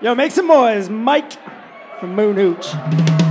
Yo, make some noise, Mike from Moon Hooch.